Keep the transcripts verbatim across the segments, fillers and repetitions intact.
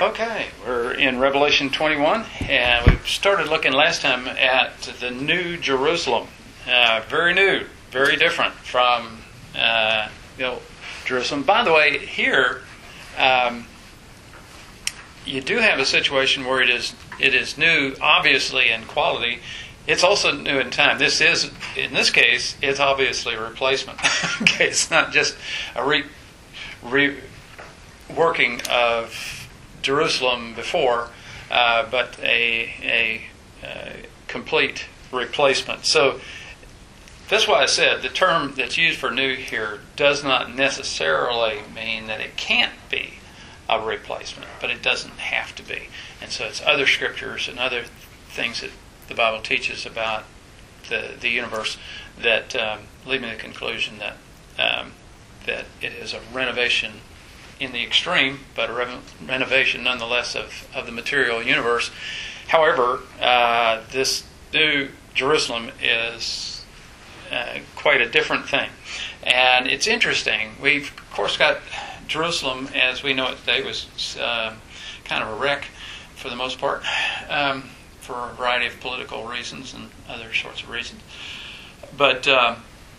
Okay, we're in Revelation twenty-one, and we started looking last time at the New Jerusalem. Uh, very new, very different from uh, you know, Jerusalem. By the way, here um, you do have a situation where it is it is new, obviously in quality. It's also new in time. This is, in this case, it's obviously a replacement. Okay, it's not just a re, re working of Jerusalem before, uh, but a, a a complete replacement. So that's why I said the term that's used for new here does not necessarily mean that it can't be a replacement, but it doesn't have to be. And so it's other scriptures and other things that the Bible teaches about the the universe that um, lead me to the conclusion that um, that it is a renovation in the extreme, but a re- renovation nonetheless of, of the material universe. However, uh, this new Jerusalem is uh, quite a different thing. And it's interesting. We've, of course, got Jerusalem, as we know it today, was uh, kind of a wreck for the most part, um, for a variety of political reasons and other sorts of reasons. But uh,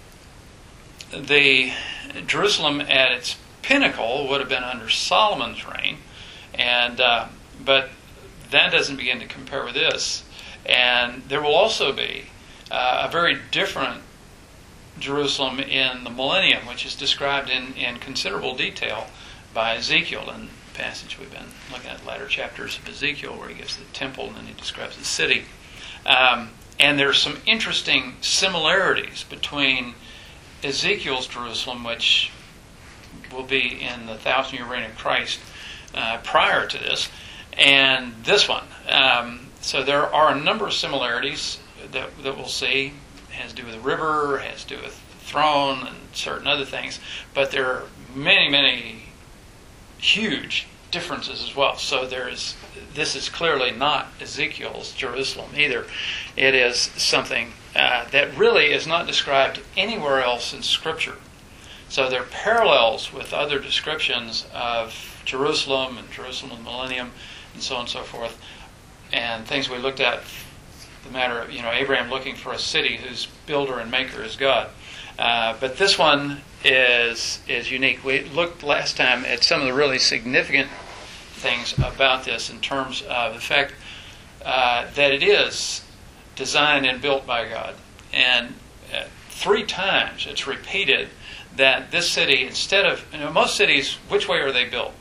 the Jerusalem at its pinnacle would have been under Solomon's reign, and uh, but that doesn't begin to compare with this. And there will also be uh, a very different Jerusalem in the millennium, which is described in, in considerable detail by Ezekiel in the passage we've been looking at, latter chapters of Ezekiel, where he gives the temple and then he describes the city. Um, and there's some interesting similarities between Ezekiel's Jerusalem, which will be in the thousand-year reign of Christ uh, prior to this, and this one. Um, so there are a number of similarities that, that we'll see. It has to do with the river, it has to do with the throne, and certain other things. But there are many, many huge differences as well. So there is. This is clearly not Ezekiel's Jerusalem either. It is something uh, that really is not described anywhere else in Scripture. So there are parallels with other descriptions of Jerusalem and Jerusalem in the millennium and so on and so forth. And things we looked at, the matter of, you know, Abraham looking for a city whose builder and maker is God. Uh, but this one is is unique. We looked last time at some of the really significant things about this in terms of the fact uh, that it is designed and built by God. And uh, three times it's repeated that this city, instead of, you know, most cities, which way are they built?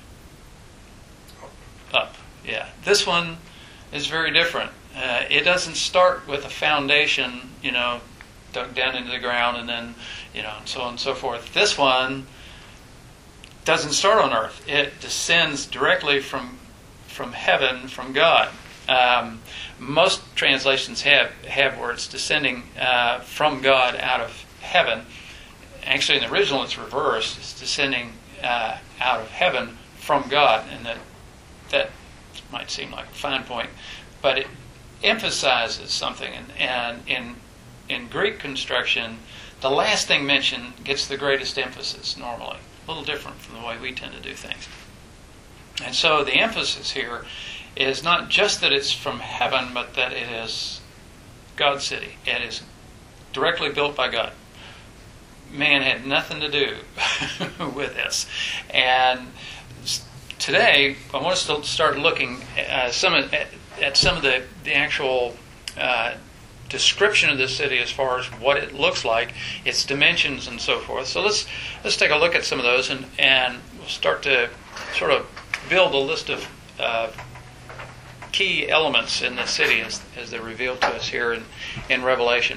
Up. Yeah. This one is very different. Uh, it doesn't start with a foundation, you know, dug down into the ground and then, you know, and so on and so forth. This one doesn't start on earth. It descends directly from from heaven, from God. Um, most translations have, have where it's descending uh, from God out of heaven. Actually, in the original, it's reversed. It's descending uh, out of heaven from God, and that that might seem like a fine point, but it emphasizes something. And, and in in Greek construction, the last thing mentioned gets the greatest emphasis normally. A little different from the way we tend to do things. And so the emphasis here is not just that it's from heaven, but that it is God's city. It is directly built by God. Man had nothing to do with this. And today, I want us to start looking uh, some of, at, at some of the, the actual uh, description of the city as far as what it looks like, its dimensions and so forth. So let's let's take a look at some of those, and, and we'll start to sort of build a list of uh, key elements in the city as, as they're revealed to us here in, in Revelation.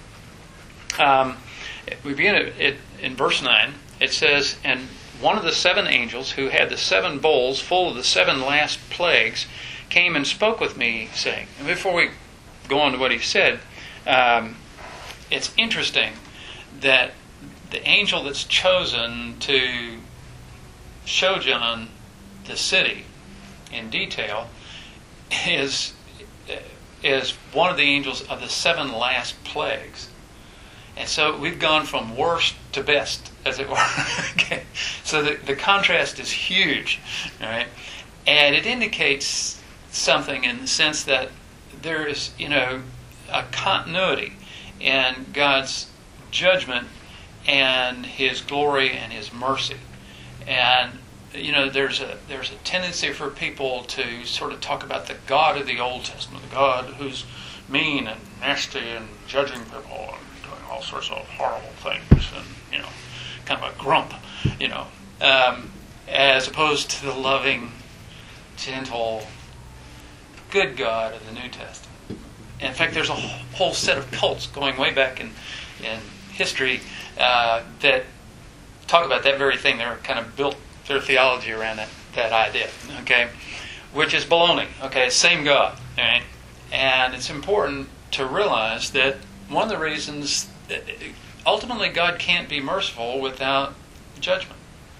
Um, We begin at, at, in verse nine. It says, "And one of the seven angels who had the seven bowls full of the seven last plagues came and spoke with me, saying," and before we go on to what he said, um, it's interesting that the angel that's chosen to show John the city in detail is is one of the angels of the seven last plagues. And so we've gone from worst to best, as it were. Okay. So the, the contrast is huge. All right? And it indicates something in the sense that there is, you know, a continuity in God's judgment and His glory and His mercy. And, you know, there's a there's a tendency for people to sort of talk about the God of the Old Testament, the God who's mean and nasty and judging people and doing all sorts of horrible things and, you know, kind of a grump, you know, um, as opposed to the loving, gentle, good God of the New Testament. And in fact, there's a whole set of cults going way back in, in history uh, that talk about that very thing. They're kind of built their theology around that, that idea, okay, which is baloney, okay, same God, all right? And it's important to realize that one of the reasons that ultimately God can't be merciful without judgment.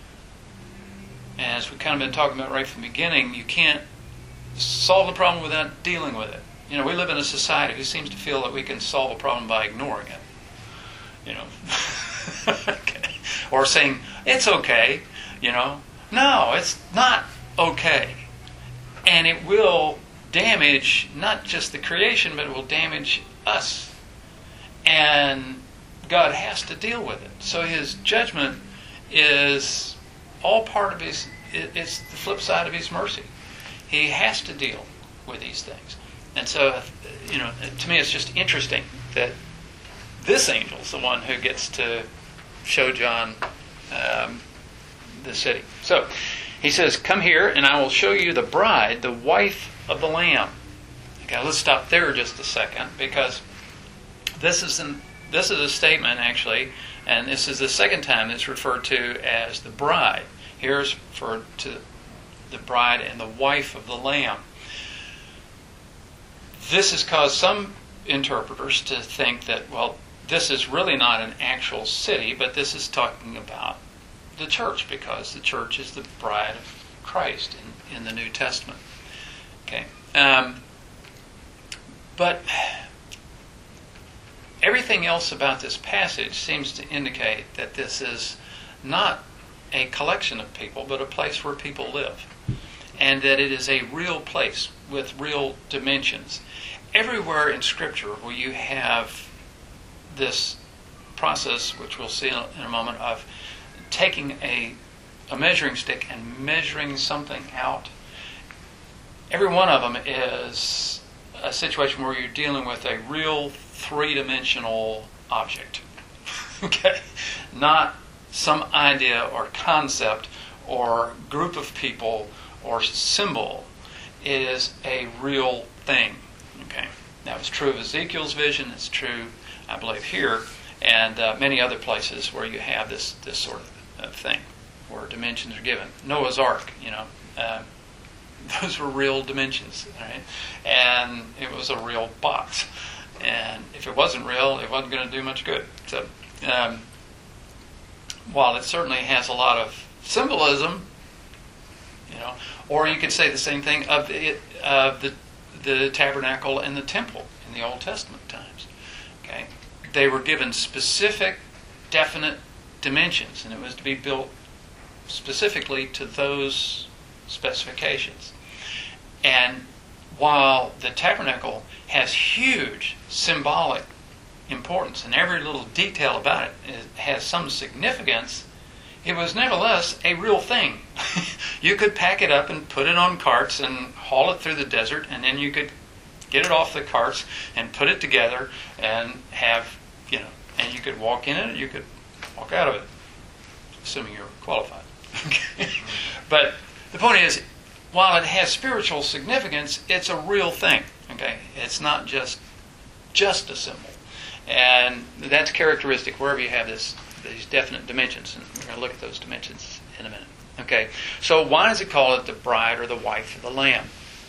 And as we've kind of been talking about right from the beginning, you can't solve the problem without dealing with it. You know, we live in a society who seems to feel that we can solve a problem by ignoring it. You know, okay. Or saying, it's okay, you know. No, it's not okay. And it will damage not just the creation, but it will damage us. And God has to deal with it. So His judgment is all part of His, it's the flip side of His mercy. He has to deal with these things. And so, you know, to me it's just interesting that this angel is the one who gets to show John um, the city. So, he says, come here and I will show you the bride, the wife of the Lamb. Okay, let's stop there just a second, because this is an, this is a statement actually, and this is the second time it's referred to as the bride. Here's referred to the bride and the wife of the Lamb. This has caused some interpreters to think that, well, this is really not an actual city, but this is talking about the church, because the church is the bride of Christ in, in the New Testament. Okay, um, but everything else about this passage seems to indicate that this is not a collection of people, but a place where people live, and that it is a real place with real dimensions. Everywhere in Scripture where you have this process, which we'll see in a, in a moment, of taking a, a measuring stick and measuring something out, every one of them is a situation where you're dealing with a real three-dimensional object. Okay? Not some idea or concept or group of people or symbol. It is a real thing. Okay? That was true of Ezekiel's vision. It's true, I believe, here, and uh, many other places where you have this this sort of, of thing, where dimensions are given. Noah's Ark, you know, uh, those were real dimensions, right? And it was a real box. And if it wasn't real, it wasn't going to do much good. So, um, while it certainly has a lot of symbolism, you know, or you could say the same thing of the of the the tabernacle and the temple in the Old Testament times. Okay, they were given specific, definite dimensions, and it was to be built specifically to those specifications. And while the tabernacle has huge symbolic importance, and every little detail about it has some significance, it was nevertheless a real thing. You could pack it up and put it on carts and haul it through the desert, and then you could get it off the carts and put it together and have, you know, and you could walk in it, you could walk out of it, assuming you're qualified. But the point is, while it has spiritual significance, it's a real thing. Okay, it's not just just a symbol, and that's characteristic wherever you have this these definite dimensions. And we're going to look at those dimensions in a minute. Okay, so why does it call it the bride or the wife of the Lamb?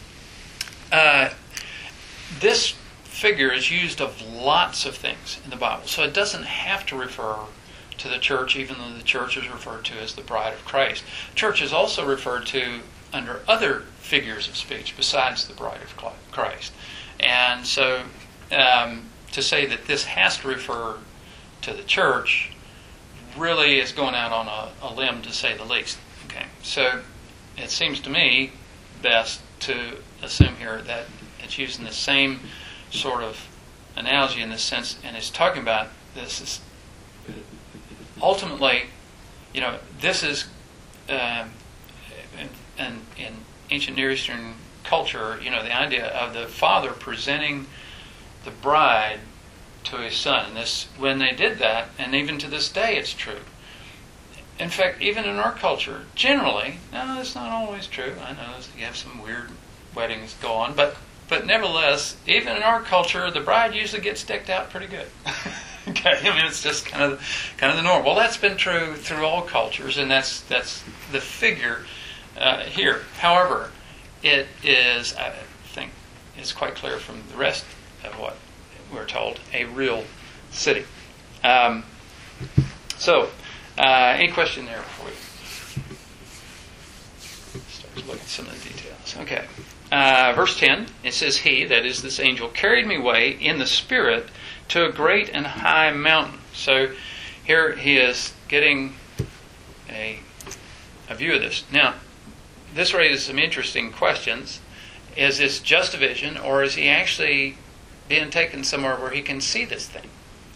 Uh, this figure is used of lots of things in the Bible, so it doesn't have to refer to the church, even though the church is referred to as the bride of Christ. Church is also referred to under other figures of speech besides the bride of Christ. And so um, to say that this has to refer to the church really is going out on a, a limb, to say the least. Okay, so it seems to me best to assume here that it's using the same sort of analogy in this sense, and it's talking about this is ultimately, you know, this is um, in, in ancient Near Eastern culture, you know, the idea of the father presenting the bride to his son. And this, when they did that, and even to this day, it's true. In fact, even in our culture, generally, no, it's not always true. I know you have some weird weddings go on, but but nevertheless, even in our culture, the bride usually gets decked out pretty good. Okay, I mean, it's just kind of kind of the norm. Well, that's been true through all cultures, and that's that's the figure uh, here. However, it is, I think, it's quite clear from the rest of what we're told, a real city. Um, so. Uh, any question there before we start to look at some of the details? Okay. Uh, verse ten, it says, He, that is this angel, carried me away in the spirit to a great and high mountain. So here he is getting a, a view of this. Now, this raises some interesting questions. Is this just a vision, or is he actually being taken somewhere where he can see this thing?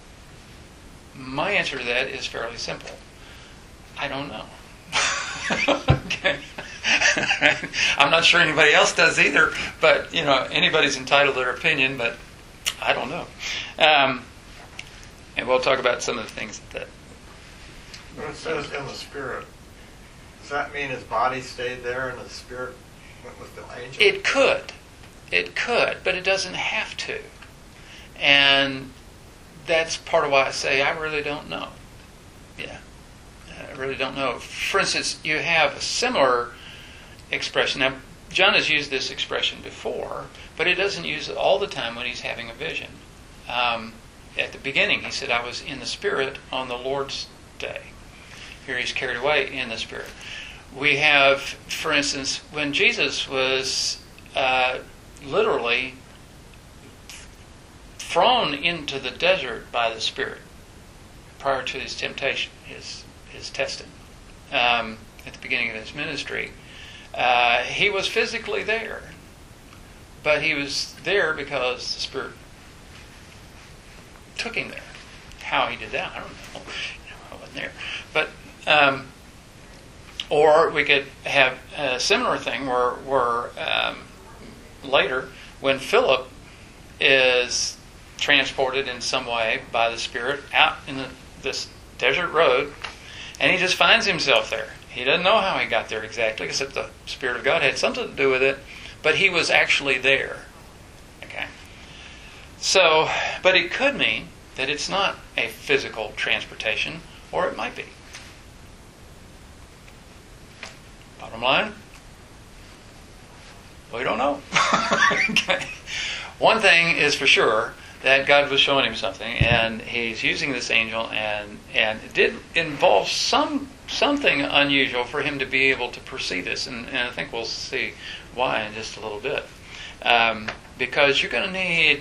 My answer to that is fairly simple. I don't know. Okay. I'm not sure anybody else does either, but, you know, anybody's entitled to their opinion, but I don't know. Um, and we'll talk about some of the things that... When it says in the spirit, does that mean his body stayed there and the spirit went with the angel? It could. It could, but it doesn't have to. And that's part of why I say I really don't know. Yeah. I really don't know. For instance, you have a similar expression. Now, John has used this expression before, but he doesn't use it all the time when he's having a vision. Um, at the beginning, he said, I was in the Spirit on the Lord's day. Here he's carried away in the Spirit. We have, for instance, when Jesus was uh, literally thrown into the desert by the Spirit prior to his temptation, his his testing, um, at the beginning of his ministry. Uh, he was physically there, but he was there because the Spirit took him there. How he did that, I don't know. You know, I wasn't there. But, um, or we could have a similar thing where, where um, later, when Philip is transported in some way by the Spirit out in the, this desert road, and he just finds himself there. He doesn't know how he got there exactly, except the Spirit of God had something to do with it, but he was actually there. Okay. So, but it could mean that it's not a physical transportation, or it might be. Bottom line, we don't know. Okay. One thing is for sure, that God was showing him something, and he's using this angel, and and it did involve some something unusual for him to be able to perceive this, and, and I think we'll see why in just a little bit. Um, because you're going to need,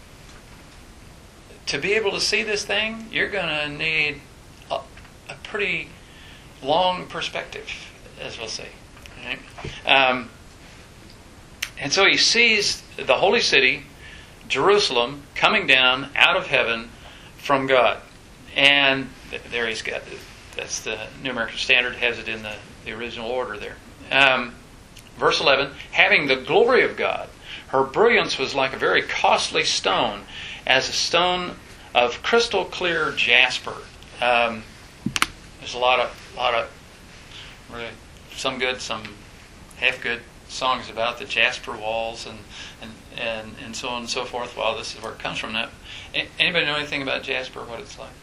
to be able to see this thing, you're going to need a, a pretty long perspective, as we'll see. Okay? Um, and so he sees the holy city, Jerusalem, coming down out of heaven from God. And there he's got, that's the New American Standard, has it in the, the original order there. Um, verse eleven, having the glory of God, her brilliance was like a very costly stone, as a stone of crystal clear jasper. Um, there's a lot of, lot of really, some good, some half good songs about the jasper walls and, and and and so on and so forth. Well, this is where it comes from. Now, anybody know anything about jasper? What it's like?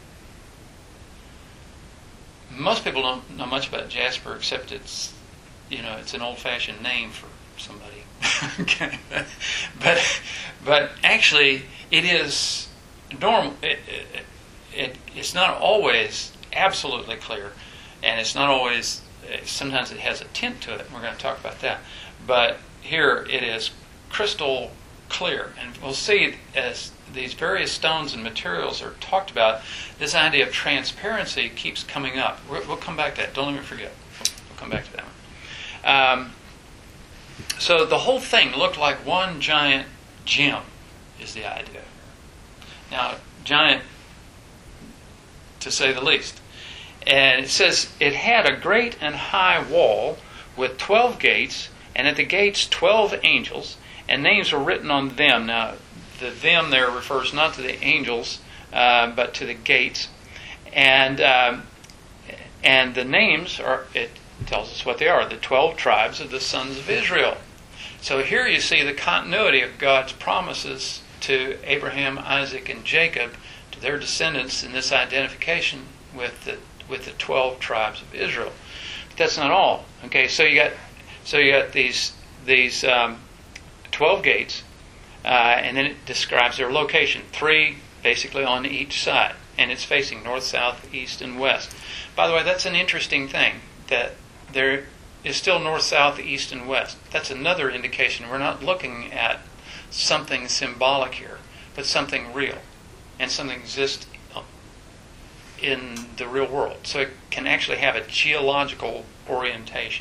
Most people don't know much about jasper, except it's, you know, it's an old-fashioned name for somebody. Okay, but but actually, it is normal. It, it, it it's not always absolutely clear, and it's not always. Sometimes it has a tint to it. And we're going to talk about that. But here it is crystal clear. And we'll see as these various stones and materials are talked about, this idea of transparency keeps coming up. We'll come back to that. Don't let me forget. We'll come back to that one. Um, So the whole thing looked like one giant gym, is the idea. Now, giant, to say the least. And it says, it had a great and high wall with twelve gates, and at the gates twelve angels, and names were written on them. Now, the them there refers not to the angels, uh, but to the gates. And um, and the names are, it tells us what they are, the twelve tribes of the sons of Israel. So here you see the continuity of God's promises to Abraham, Isaac, and Jacob, to their descendants, in this identification with the with the twelve tribes of Israel. But that's not all. Okay, so you got so you got these these um, twelve gates, uh, and then it describes their location. Three basically on each side, and it's facing north, south, east, and west. By the way, that's an interesting thing, that there is still north, south, east, and west. That's another indication we're not looking at something symbolic here, but something real, and something exists in the real world. So it can actually have a geological orientation.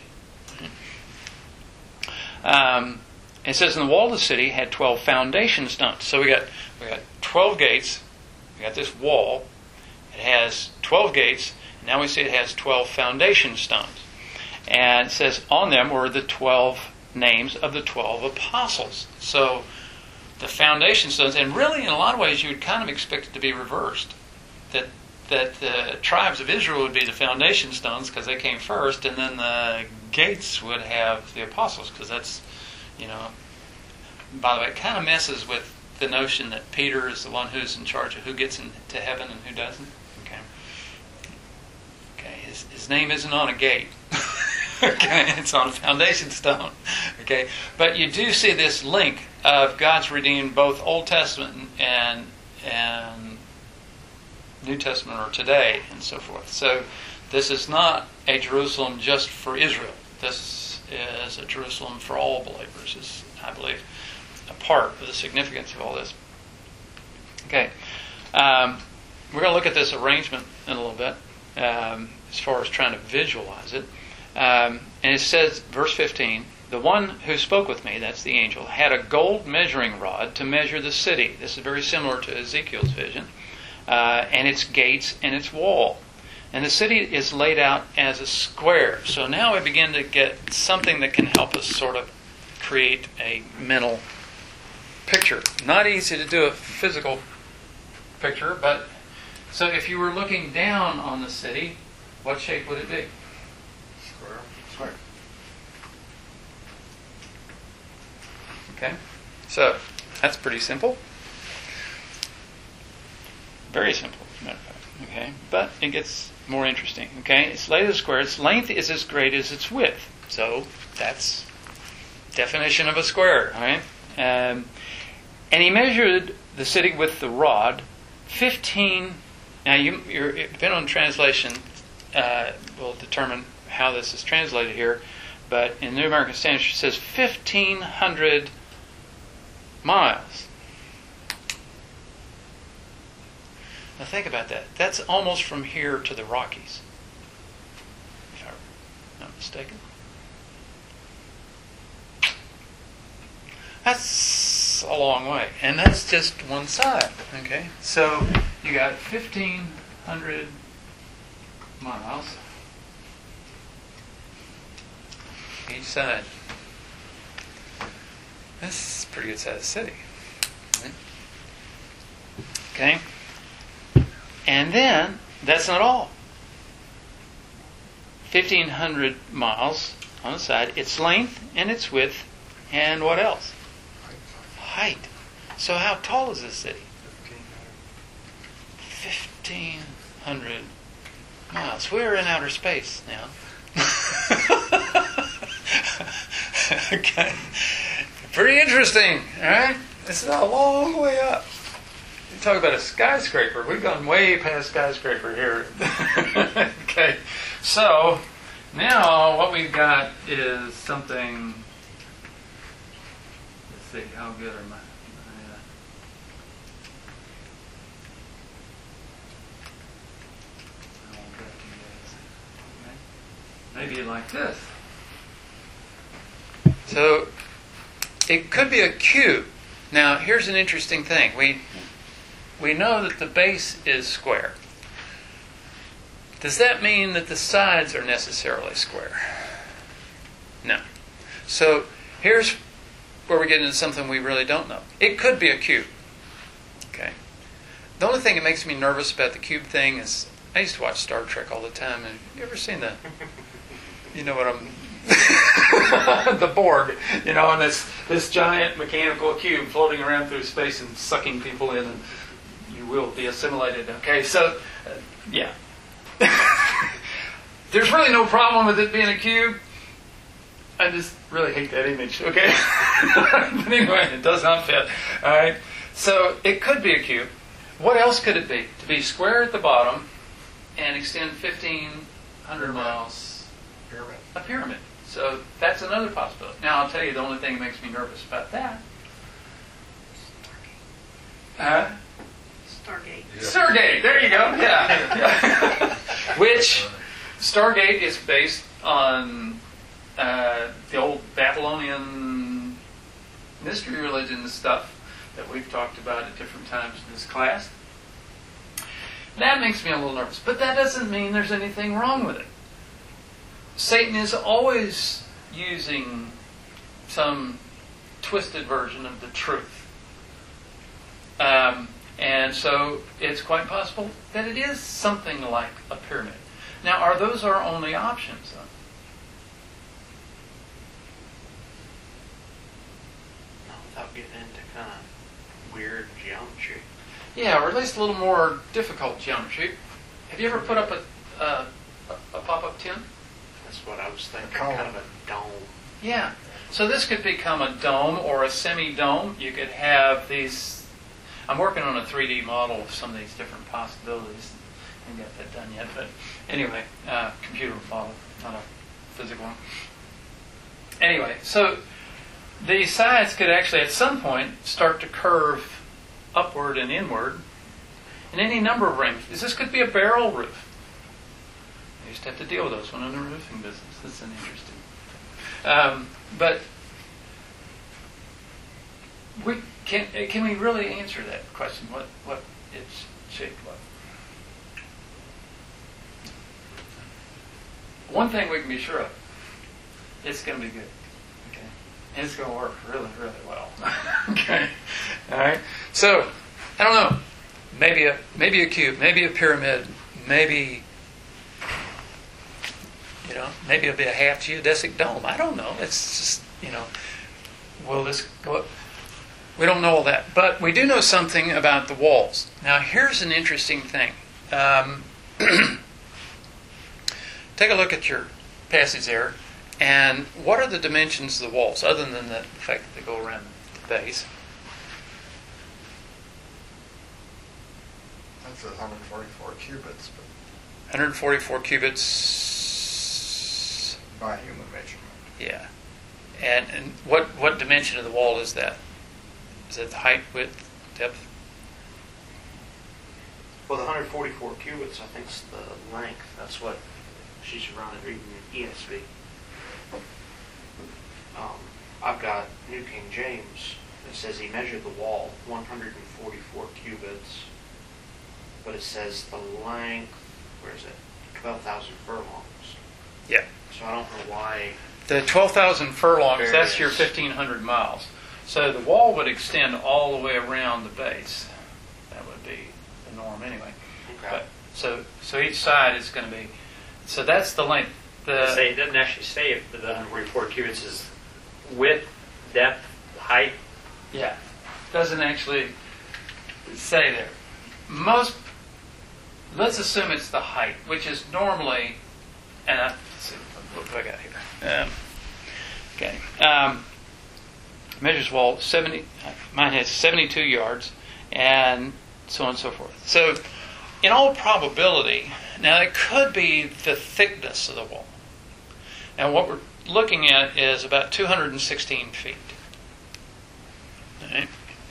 Um, it says, in the wall of the city had twelve foundation stones. So we got we got twelve gates. We got this wall. It has twelve gates. Now we see it has twelve foundation stones. And it says on them were the twelve names of the twelve apostles. So the foundation stones, and really in a lot of ways you would kind of expect it to be reversed. That that the tribes of Israel would be the foundation stones because they came first, and then the gates would have the apostles, because that's, you know, by the way, it kind of messes with the notion that Peter is the one who's in charge of who gets into heaven and who doesn't. Okay. Okay, his, his name isn't on a gate. Okay, it's on a foundation stone. Okay, but you do see this link of God's redeemed both Old Testament and and New Testament, or today, and so forth. So this is not a Jerusalem just for Israel. This is a Jerusalem for all believers, is, I believe, a part of the significance of all this. Okay, um, we're going to look at this arrangement in a little bit, um, as far as trying to visualize it. Um, and it says, verse fifteen, the one who spoke with me, that's the angel, had a gold measuring rod to measure the city. This is very similar to Ezekiel's vision. Uh, and its gates and its wall. And the city is laid out as a square. So now we begin to get something that can help us sort of create a mental picture. Not easy to do a physical picture, but so if you were looking down on the city, what shape would it be? Square. Square. Okay, so that's pretty simple. Very simple, as a matter of fact. Okay, but it gets more interesting. Okay, it's laid as a square. Its length is as great as its width. So that's definition of a square. All right, um, and he measured the city with the rod, fifteen. Now, you, you're, depending on translation, uh, will determine how this is translated here. But in New American Standard, it says fifteen hundred miles. Now think about that. That's almost from here to the Rockies, if I'm not mistaken. That's a long way. And that's just one side. Okay? So you got fifteen hundred miles each side. That's a pretty good sized city. Okay? And then, that's not all. fifteen hundred miles on the side, its length and its width, and what else? Height. So how tall is this city? fifteen hundred miles. We're in outer space now. Okay. Pretty interesting, alright? This is a long way up. You talk about a skyscraper. We've gone way past skyscraper here. Okay. So, now what we've got is something. Let's see, how good are my. my uh, I won't bet you guys. Okay. Maybe like this. So it could be a cube. Now, here's an interesting thing. We we know that the base is square. Does that mean that the sides are necessarily square? No. So here's where we get into something we really don't know. It could be a cube. Okay. The only thing that makes me nervous about the cube thing is I used to watch Star Trek all the time. And you ever seen the, you know what I'm, the Borg, you know, and this this giant mechanical cube floating around through space and sucking people in, and you will be assimilated. Okay, so uh, yeah, there's really no problem with it being a cube. I just really hate that image. Okay, but anyway, it does not fit. All right, so it could be a cube. What else could it be? To be square at the bottom and extend fifteen hundred miles. Pyramid. A pyramid. So that's another possibility. Now, I'll tell you the only thing that makes me nervous about that. Uh, Stargate. Yeah. Stargate. There you go. Yeah. Which Stargate is based on uh, the old Babylonian mystery religion stuff that we've talked about at different times in this class. That makes me a little nervous. But that doesn't mean there's anything wrong with it. Satan is always using some twisted version of the truth. Um, and so it's quite possible that it is something like a pyramid. Now, are those our only options, though? Not without getting into kind of weird geometry. Yeah, or at least a little more difficult geometry. Have you ever put up a, a, a pop-up tin? That's what I was thinking, column. kind of a dome. Yeah. So this could become a dome or a semi-dome. You could have these... I'm working on a three D model of some of these different possibilities. I haven't got that done yet, but anyway, uh, computer model, not a physical one. Anyway, so the sides could actually at some point start to curve upward and inward in any number of ranges. This could be a barrel roof. I used to have to deal with those when in the roofing business. That's an interesting thing. Um, but we can can we really answer that question? What what it's shaped like? One thing we can be sure of: it's going to be good. Okay, and it's going to work really really well. Okay, all right. So I don't know. Maybe a maybe a cube, maybe a pyramid, maybe. You know, maybe it'll be a half geodesic dome. I don't know. It's just, you know, will this go up? We don't know all that. But we do know something about the walls. Now, here's an interesting thing. Um, take a look at your passage there. And what are the dimensions of the walls, other than the fact that they go around the base? That says one hundred forty-four cubits, but one hundred forty-four cubits. by human measurement. Yeah. And, and what, what dimension of the wall is that? Is that the height, width, depth? Well, the one hundred forty-four cubits, I think, is the length. That's what she's running, reading in E S V. Um, I've got New King James that says he measured the wall one hundred forty-four cubits, but it says the length, where is it? twelve thousand furlongs. Yeah. So I don't know why. The twelve thousand furlongs, There that's it your is. fifteen hundred miles. So the wall would extend all the way around the base. That would be the norm anyway. Okay. But, so so each side is going to be... So that's the length. The, Say, it doesn't actually say if the one hundred forty-four cubits is width, depth, height. Yeah. Doesn't actually say there. Most... Let's assume it's the height, which is normally... And I, let's see, what do I got here? Um, okay. Um, measures wall seventy. Mine has seventy-two yards, and so on and so forth. So, in all probability, now it could be the thickness of the wall. Now, what we're looking at is about two hundred sixteen feet. All right.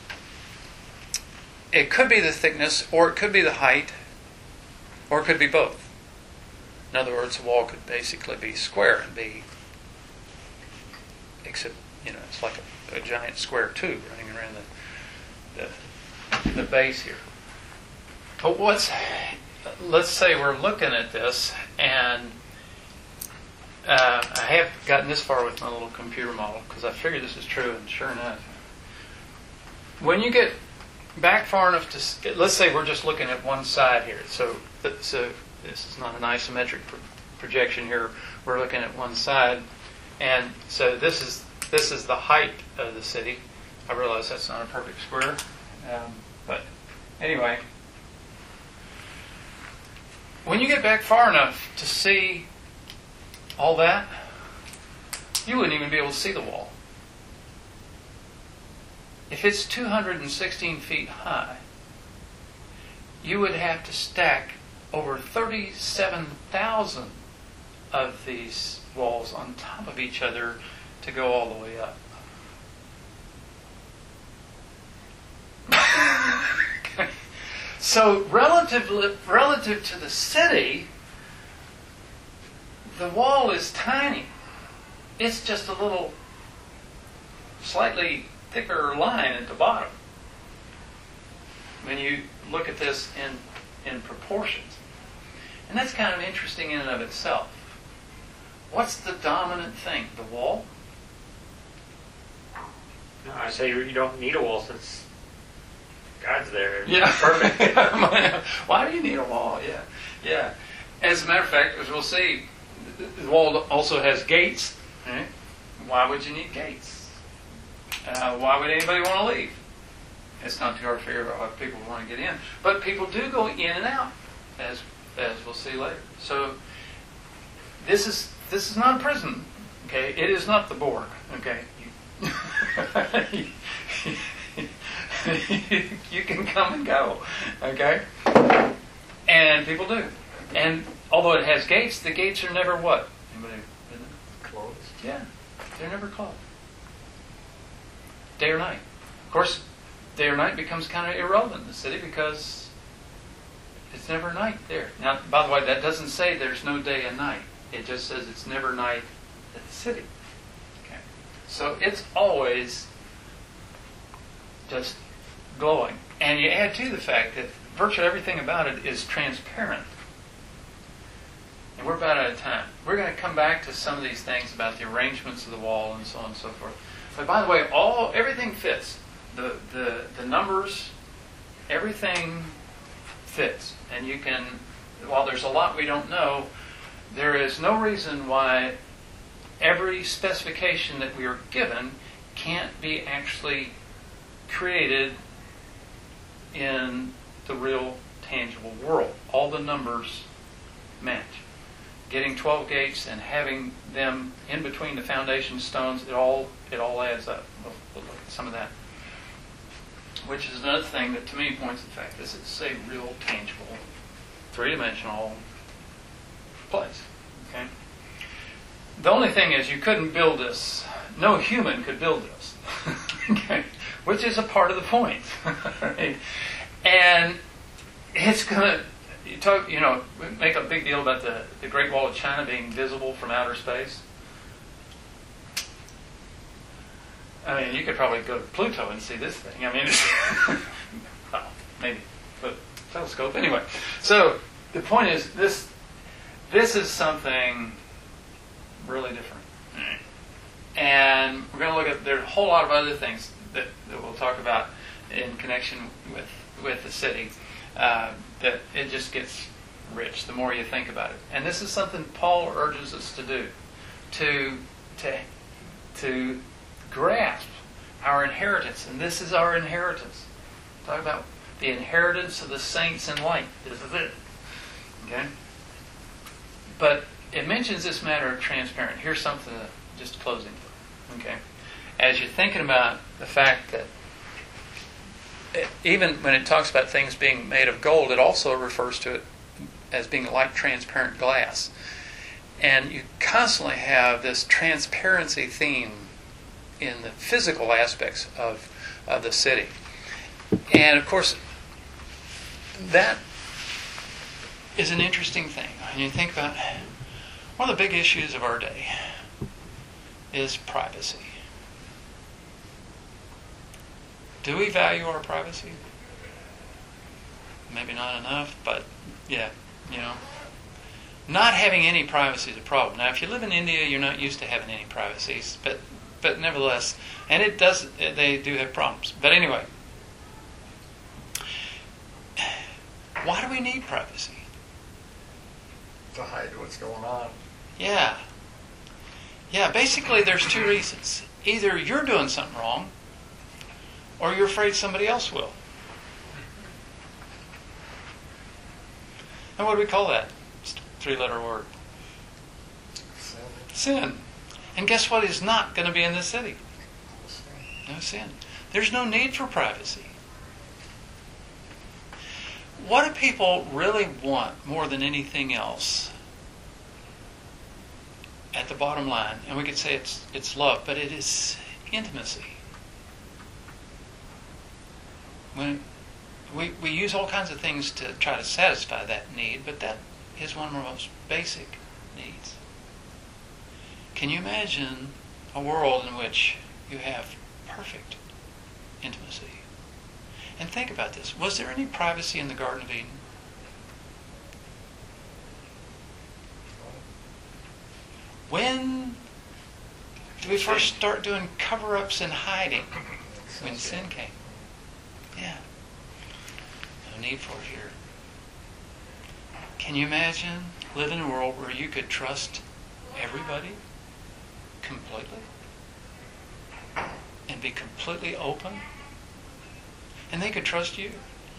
It could be the thickness, or it could be the height, or it could be both. In other words, the wall could basically be square and be, except you know, it's like a, a giant square tube running around the, the, the base here. But what's, let's say we're looking at this, and uh, I have gotten this far with my little computer model, because I figured this is true, and sure enough, when you get back far enough to, let's say we're just looking at one side here, so, so this is not an isometric pro- projection here, we're looking at one side, and so this is this is the height of the city. I realize that's not a perfect square, um, but anyway, when you get back far enough to see all that, you wouldn't even be able to see the wall. If it's two hundred sixteen feet high, you would have to stack over thirty-seven thousand of these walls on top of each other to go all the way up. So relative, relative to the city, the wall is tiny. It's just a little slightly thicker line at the bottom when you look at this in, in proportions. And that's kind of interesting in and of itself. What's the dominant thing? The wall? No, I say you don't need a wall since God's there. Yeah. Perfect. Why do you need a wall? Yeah. Yeah. As a matter of fact, as we'll see, the wall also has gates. Right? Why would you need gates? Uh, why would anybody want to leave? It's not too hard to figure out why people want to get in. But people do go in and out, as as we'll see later. So this is this is not a prison. Okay, it is not the Borg. Okay, you, you can come and go. Okay, and people do. And although it has gates, the gates are never what? Anybody? Closed. Yeah, they're never closed. Day or night. Of course, day or night becomes kind of irrelevant in the city because it's never night there. Now, by the way, that doesn't say there's no day and night. It just says it's never night at the city. Okay. So it's always just glowing. And you add to the fact that virtually everything about it is transparent. And we're about out of time. We're going to come back to some of these things about the arrangements of the wall and so on and so forth. But by the way, all everything fits. The, the, the numbers, everything fits. And you can, while there's a lot we don't know, there is no reason why every specification that we are given can't be actually created in the real tangible world. All the numbers match. Getting twelve gates and having them in between the foundation stones, it all it all adds up. We'll, we'll look at some of that. Which is another thing that to me points to the fact this is a real tangible, three-dimensional place. Okay. The only thing is you couldn't build this. No human could build this. Okay. Which is a part of the point. Right? And it's gonna you talk you know, make a big deal about the, the Great Wall of China being visible from outer space. I mean, you could probably go to Pluto and see this thing. I mean, it's well, maybe, but telescope anyway. So the point is, this this is something really different, and we're going to look at. There's a whole lot of other things that, that we'll talk about in connection with with the city. Uh, that it just gets rich the more you think about it, and this is something Paul urges us to do, to to to. grasp our inheritance, and this is our inheritance. Talk about the inheritance of the saints in light. This is it. Okay? But it mentions this matter of transparent. Here's something that, just closing. Okay? As you're thinking about the fact that it, even when it talks about things being made of gold, it also refers to it as being like transparent glass. And you constantly have this transparency theme in the physical aspects of, of the city. And of course, that is an interesting thing. When you think about one of the big issues of our day is privacy. Do we value our privacy? Maybe not enough, but yeah, you know. Not having any privacy is a problem. Now, if you live in India, you're not used to having any privacy, but but nevertheless, and it does, they do have problems. But anyway, why do we need privacy? To hide what's going on. Yeah. Yeah, basically there's two reasons. Either you're doing something wrong, or you're afraid somebody else will. And what do we call that? It's a three-letter word. Sin. Sin. And guess what is not going to be in this city? No sin. There's no need for privacy. What do people really want more than anything else? At the bottom line, and we could say it's it's love, but it is intimacy. When we we use all kinds of things to try to satisfy that need, but that is one of our most basic needs. Can you imagine a world in which you have perfect intimacy? And think about this. Was there any privacy in the Garden of Eden? When did we first start doing cover-ups and hiding? When sin came. Yeah. No need for it here. Can you imagine living in a world where you could trust everybody completely? And be completely open? And they could trust you?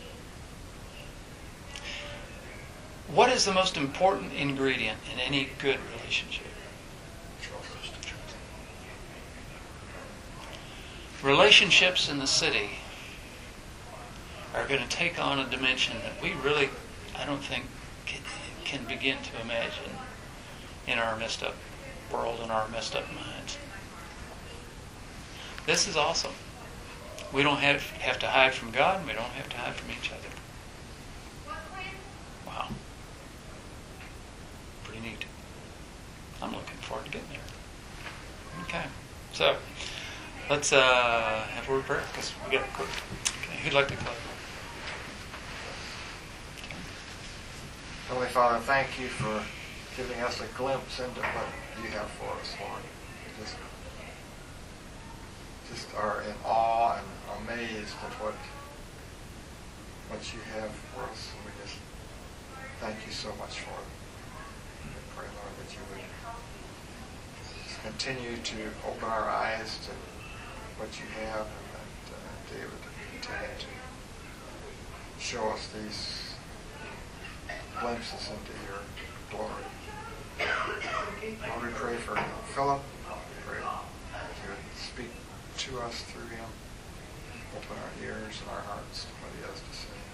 What is the most important ingredient in any good relationship? Relationships in the city are going to take on a dimension that we really, I don't think, can, can begin to imagine in our messed up world and our messed up minds. This is awesome. We don't have, have to hide from God, and we don't have to hide from each other. Wow. Pretty neat. I'm looking forward to getting there. Okay. So, let's uh, have a word of prayer, because we got to quit. Okay. Who'd like to close? Heavenly Father, thank you for giving us a glimpse into what you have for us, Lord. We just, just are in awe and amazed at what, what you have for us. And we just thank you so much for it. We pray, Lord, that you would just continue to open our eyes to what you have, and that uh, David would continue to show us these glimpses into your glory. Lord, we pray for Philip. We pray that you would speak to us through him. Open our ears and our hearts to what he has to say.